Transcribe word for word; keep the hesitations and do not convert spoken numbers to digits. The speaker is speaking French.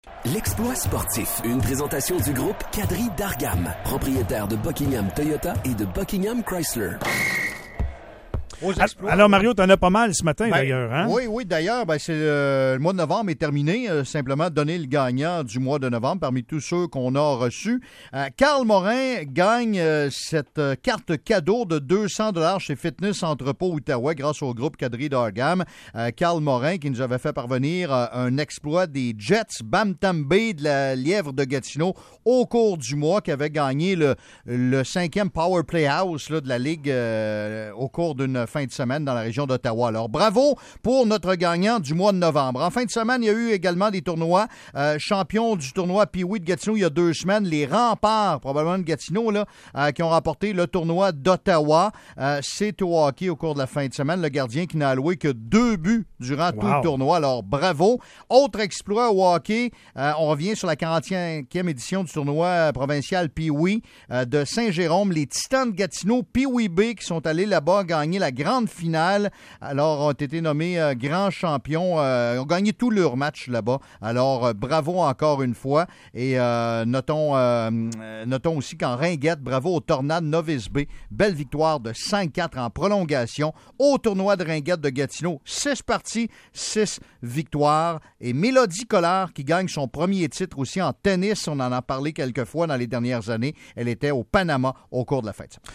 L'exploit sportif, une présentation du groupe Quadri d'Argam, propriétaire de Buckingham Toyota et de Buckingham Chrysler. Alors, Mario, t'en as pas mal ce matin, ben, d'ailleurs. Hein? Oui, oui, d'ailleurs, ben, c'est euh, le mois de novembre est terminé. Euh, simplement donner le gagnant du mois de novembre parmi tous ceux qu'on a reçus. Euh, Carl Morin gagne euh, cette euh, carte cadeau de deux cents dollars chez Fitness Entrepôt Outaouais grâce au groupe Quadri d'Argam. Euh, Carl Morin qui nous avait fait parvenir euh, un exploit des Jets Bam Tam Bay de la Lièvre de Gatineau au cours du mois, qui avait gagné le, le cinquième Power Playhouse là, de la Ligue euh, au cours d'une fin de semaine dans la région d'Ottawa. Alors, bravo pour notre gagnant du mois de novembre. En fin de semaine, il y a eu également des tournois. Euh, champion du tournoi Pee-Wee de Gatineau il y a deux semaines, les Remparts, probablement de Gatineau, là, euh, qui ont remporté le tournoi d'Ottawa. Euh, c'est au hockey au cours de la fin de semaine. Le gardien qui n'a alloué que deux buts durant wow. tout le tournoi. Alors, bravo. Autre exploit au hockey, euh, on revient sur la quarantième édition du tournoi provincial Pee-Wee euh, de Saint-Jérôme. Les Titans de Gatineau, Pee-Wee B, qui sont allés là-bas gagner la grande finale. Alors, ont été nommés euh, grands champions. Euh, ont gagné tous leurs matchs là-bas. Alors, euh, bravo encore une fois. Et euh, notons, euh, notons aussi qu'en ringuette, bravo au Tornade Novice B. Belle victoire de cinq quatre en prolongation au tournoi de ringuette de Gatineau. Six parties, six victoires. Et Mélodie Collard qui gagne son premier titre aussi en tennis. On en a parlé quelques fois dans les dernières années. Elle était au Panama au cours de la fête.